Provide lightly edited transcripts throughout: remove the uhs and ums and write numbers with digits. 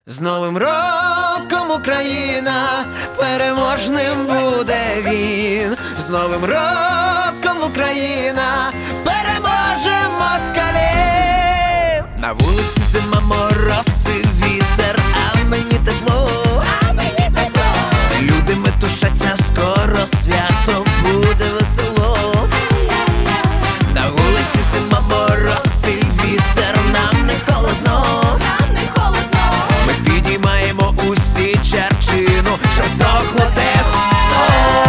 З Новим роком, Україна, переможним буде він. З Новим роком, Україна, переможе москалів. На вулиці зима, мороз і вітер, а мені тепло, Всі люди метушаться, скоро свято буде весело. На вулиці зима, мороз і вітер, нам не холодно. Ми підіймаємо усі черчину, щоб здохло тепло.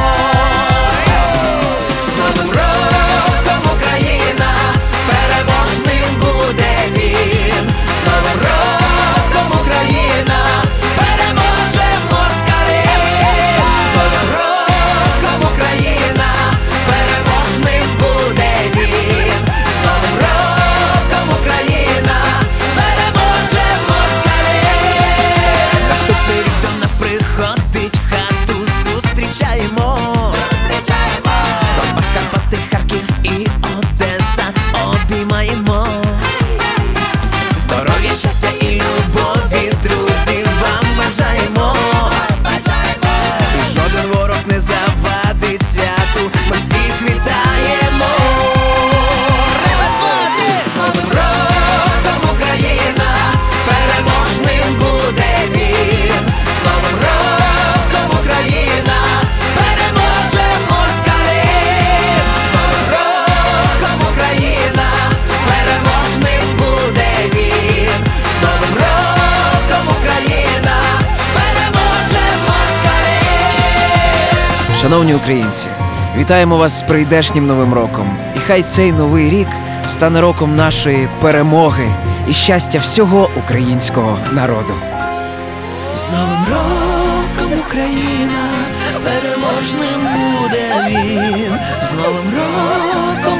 З Новим роком, Україна, переможним буде він. З Новим роком, Україна, переможе москалів. З Новим роком, Україна, переможним буде він. З Новим роком, Україна, переможе москалів. Наступний рік до нас приходить, в хату зустрічаємо. Донбас, Карпати, Харків і Одеса обіймаємо. Здоров'я, щастя і любові, друзі, вам бажаємо. І жоден ворог не завадить святу, ми всіх вітаємо. З Новим роком, Україна, переможним буде він. З Новим роком, Україна, переможе москалів. З Новим роком, Україна, переможним буде він. З Новим роком, Україна, переможе москалів. Шановні українці, вітаємо вас з прийдешнім Новим роком. І хай цей новий рік стане роком нашої перемоги і щастя всього українського народу. З Новим роком, Україна, переможним буде він. З Новим роком,